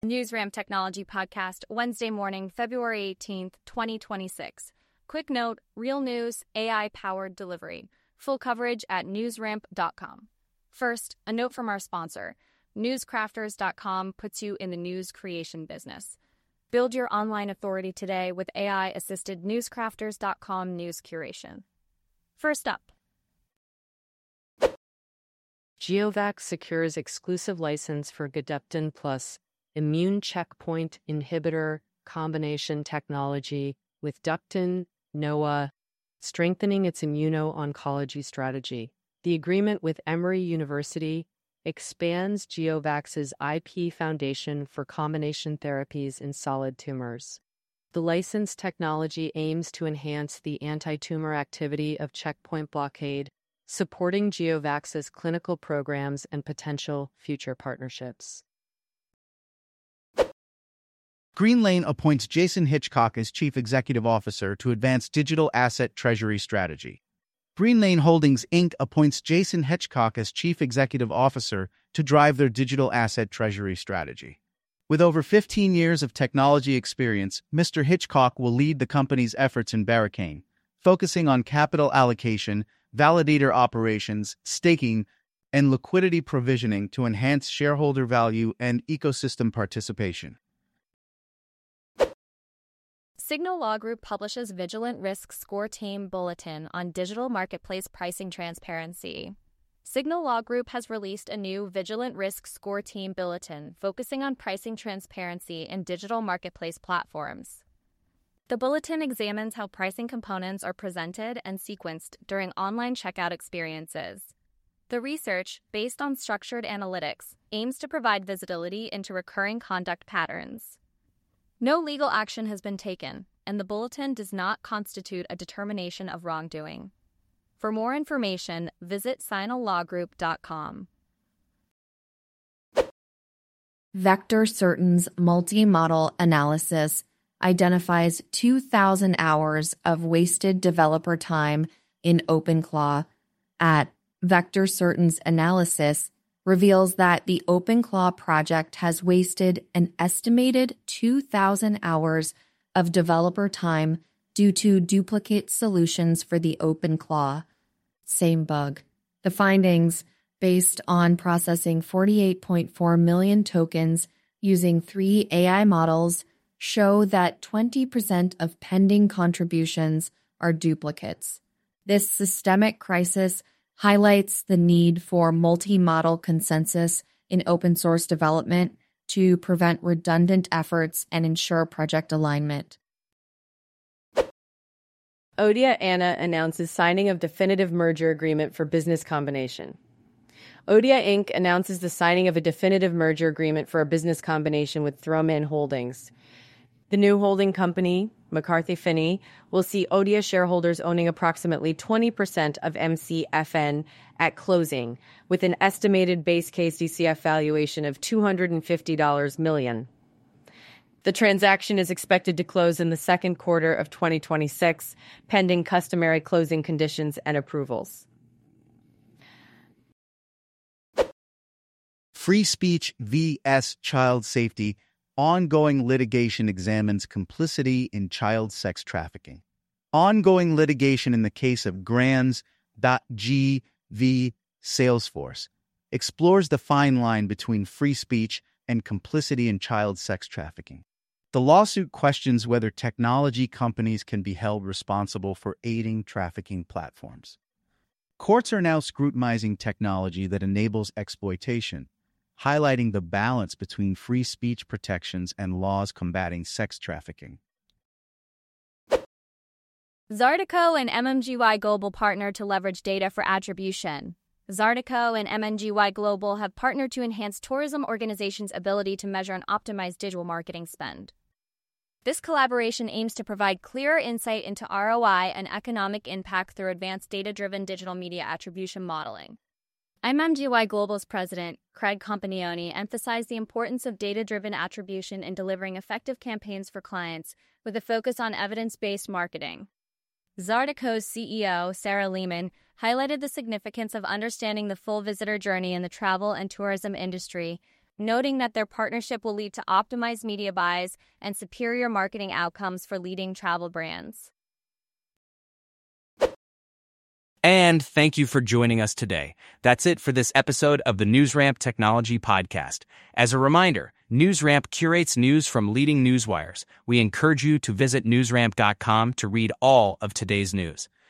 NewsRamp Technology Podcast, Wednesday morning, February 18th, 2026. Quick note, real news, AI-powered delivery. Full coverage at newsramp.com. First, a note from our sponsor. Newscrafters.com puts you in the news creation business. Build your online authority today with AI-assisted newscrafters.com news curation. First up. GeoVax secures exclusive license for Gedeptin Plus immune checkpoint inhibitor combination technology with Ductin NOAA, strengthening its immuno-oncology strategy. The agreement with Emory University expands GeoVax's IP foundation for combination therapies in solid tumors. The licensed technology aims to enhance the anti-tumor activity of checkpoint blockade, supporting GeoVax's clinical programs and potential future partnerships. Greenlane appoints Jason Hitchcock as Chief Executive Officer to advance digital asset treasury strategy. Greenlane Holdings, Inc. appoints Jason Hitchcock as Chief Executive Officer to drive their digital asset treasury strategy. With over 15 years of technology experience, Mr. Hitchcock will lead the company's efforts in Barricane, focusing on capital allocation, validator operations, staking, and liquidity provisioning to enhance shareholder value and ecosystem participation. Signal Law Group publishes Vigilant Risk Score Team Bulletin on digital marketplace pricing transparency. Signal Law Group has released a new Vigilant Risk Score Team Bulletin focusing on pricing transparency in digital marketplace platforms. The bulletin examines how pricing components are presented and sequenced during online checkout experiences. The research, based on structured analytics, aims to provide visibility into recurring conduct patterns. No legal action has been taken, and the bulletin does not constitute a determination of wrongdoing. For more information, visit signallawgroup.com. VectorCertain's multi-model analysis identifies 2,000 hours of wasted developer time in OpenClaw. At VectorCertain's analysis reveals that the OpenClaw project has wasted an estimated 2,000 hours of developer time due to duplicate solutions for the OpenClaw. Same bug. The findings, based on processing 48.4 million tokens using 3 AI models, show that 20% of pending contributions are duplicates. This systemic crisis highlights the need for multi-model consensus in open source development to prevent redundant efforts and ensure project alignment. Odia Anna announces signing of definitive merger agreement for business combination. Odia Inc. announces the signing of a definitive merger agreement for a business combination with Throwman Holdings. The new holding company, McCarthy Finney, will see Odia shareholders owning approximately 20% of MCFN at closing, with an estimated base case DCF valuation of $250 million. The transaction is expected to close in the second quarter of 2026, pending customary closing conditions and approvals. Free Speech vs. Child Safety. Ongoing litigation examines complicity in child sex trafficking. Ongoing litigation in the case of Grans.g v. Salesforce explores the fine line between free speech and complicity in child sex trafficking. The lawsuit questions whether technology companies can be held responsible for aiding trafficking platforms. Courts are now scrutinizing technology that enables exploitation, highlighting the balance between free speech protections and laws combating sex trafficking. Zardeco and MMGY Global partner to leverage data for attribution. Zardeco and MMGY Global have partnered to enhance tourism organizations' ability to measure and optimize digital marketing spend. This collaboration aims to provide clearer insight into ROI and economic impact through advanced data-driven digital media attribution modeling. MMGY Global's president, Craig Compagnoni, emphasized the importance of data-driven attribution in delivering effective campaigns for clients with a focus on evidence-based marketing. Zardeco's CEO, Sarah Lehman, highlighted the significance of understanding the full visitor journey in the travel and tourism industry noting that their partnership will lead to optimized media buys and superior marketing outcomes for leading travel brands. And thank you for joining us today. That's it for this episode of the NewsRamp Technology Podcast. As a reminder, NewsRamp curates news from leading newswires. We encourage you to visit newsramp.com to read all of today's news.